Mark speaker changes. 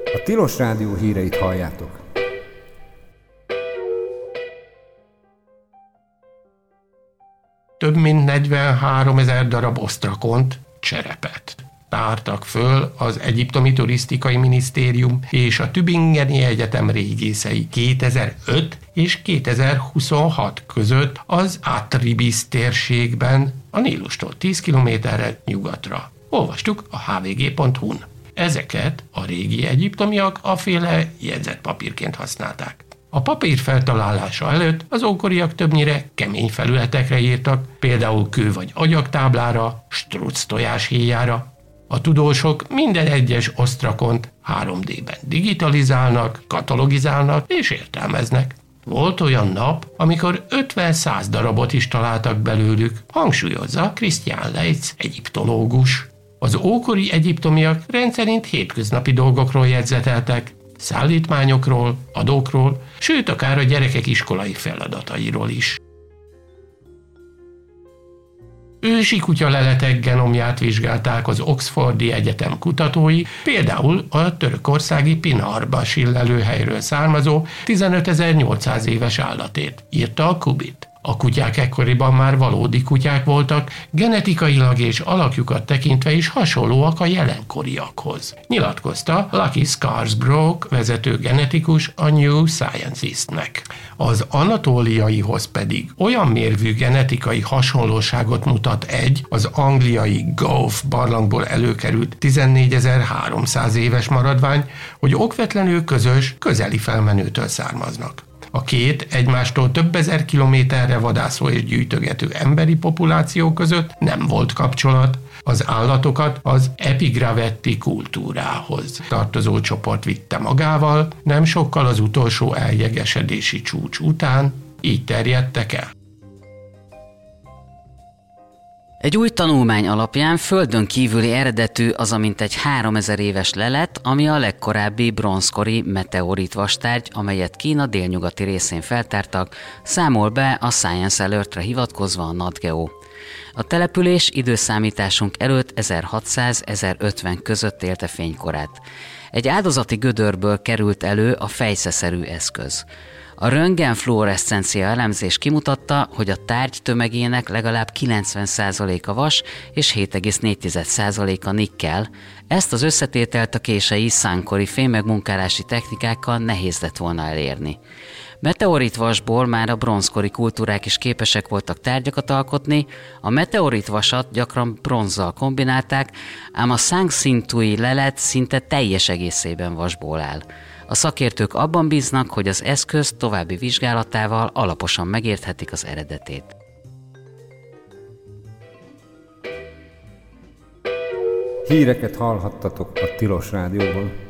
Speaker 1: A Tilos Rádió híreit halljátok.
Speaker 2: Több mint 43 000 darab osztrakont, cserepet tártak föl az Egyiptomi Turisztikai Minisztérium és a Tübingeni Egyetem régészei 2005 és 2026 között az Atribis térségben, a Nílustól 10 kilométerre nyugatra. Olvastuk a hvg.hu-n. Ezeket a régi egyiptomiak aféle jegyzetpapírként használták. A papír feltalálása előtt az ókoriak többnyire kemény felületekre írtak, például kő vagy agyagtáblára, struc tojáshéjára. A tudósok minden egyes osztrakont 3D-ben digitalizálnak, katalogizálnak és értelmeznek. Volt olyan nap, amikor 50-100 darabot is találtak belőlük, hangsúlyozza Christian Leitz egyiptológus. Az ókori egyiptomiak rendszerint hétköznapi dolgokról jegyzeteltek, szállítmányokról, adókról, sőt akár a gyerekek iskolai feladatairól is. Ősi kutyaleletek genomját vizsgálták az Oxfordi Egyetem kutatói, például a törökországi Pinarbasil lelőhelyről származó 15.800 éves állatét, írta a Kubit. A kutyák ekkoriban már valódi kutyák voltak, genetikailag és alakjukat tekintve is hasonlóak a jelenkoriakhoz, nyilatkozta Lucky Scarsbrook vezető genetikus a New Scientistnek. Az anatóliaihoz pedig olyan mérvű genetikai hasonlóságot mutat az angliai Gove barlangból előkerült 14.300 éves maradvány, hogy okvetlenül közös, közeli felmenőtől származnak. A két egymástól több ezer kilométerre vadászó és gyűjtögető emberi populáció között nem volt kapcsolat. Az állatokat az epigravetti kultúrához tartozó csoport vitte magával, nem sokkal az utolsó eljegesedési csúcs után, így terjedtek el.
Speaker 3: Egy új tanulmány alapján földön kívüli eredetű az a mintegy 3000 éves lelet, ami a legkorábbi bronzkori meteorit vastárgy, amelyet Kína délnyugati részén feltártak, számol be a Science Alert-re hivatkozva a Nat Geo. A település időszámításunk előtt 1600-1050 között élte fénykorát. Egy áldozati gödörből került elő a fejszeszerű eszköz. A röntgenfluoreszcencia elemzés kimutatta, hogy a tárgy tömegének legalább 90%-a vas és 7,4%-a nikkel. Ezt az összetételt a kései szánkori fémmegmunkálási technikákkal nehéz lett volna elérni. Meteoritvasból már a bronzkori kultúrák is képesek voltak tárgyakat alkotni, a meteoritvasat gyakran bronzzal kombinálták, ám a Szangszintui lelet szinte teljes egészében vasból áll. A szakértők abban bíznak, hogy az eszköz további vizsgálatával alaposan megérthetik az eredetét.
Speaker 1: Híreket hallhattatok a Tilos Rádióban.